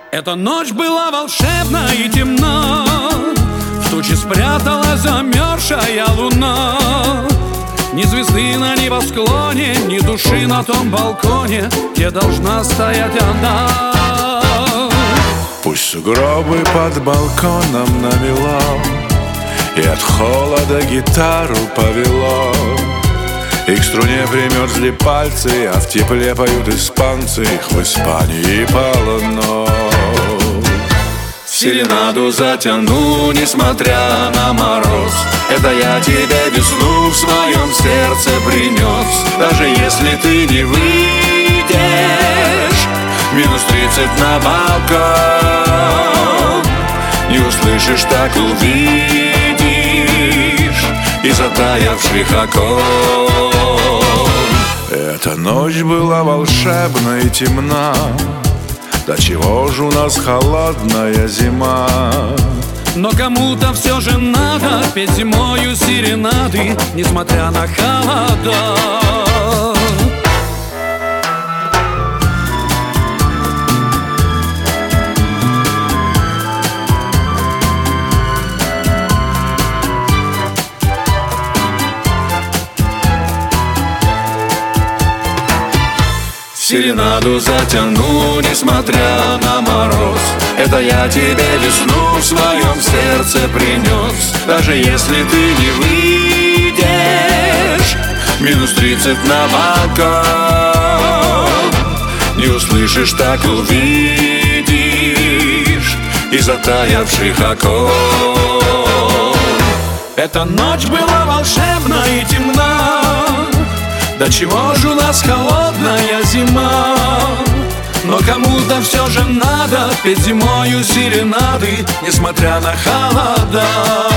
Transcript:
Эта ночь была волшебна и темна, в тучи спряталась замерзшая луна. Ни звезды на небосклоне, ни души на том балконе, где должна стоять она. Пусть сугробы под балконом намело, и от холода гитару повело, и к струне примерзли пальцы, а в тепле поют испанцы, их в Испании полно. Серенаду затяну, несмотря на мороз. Это я тебе весну в своем сердце принес. Даже если ты не выйдешь, минус 30 на балкон, не услышишь, так увидишь и затаявших окон. Эта ночь была волшебна и темна, до чего же у нас холодная зима. Но кому-то все же надо петь зимою серенады, несмотря на холода. Серенаду затяну, несмотря на мороз. Это я тебе весну в своем сердце принес. Даже если ты не выйдешь, минус 30 на балкон, не услышишь, так увидишь и затаявших окон. Эта ночь была волшебна и темна, до чего же у нас холодная зима. Но кому-то все же надо петь зимою серенады, несмотря на холода.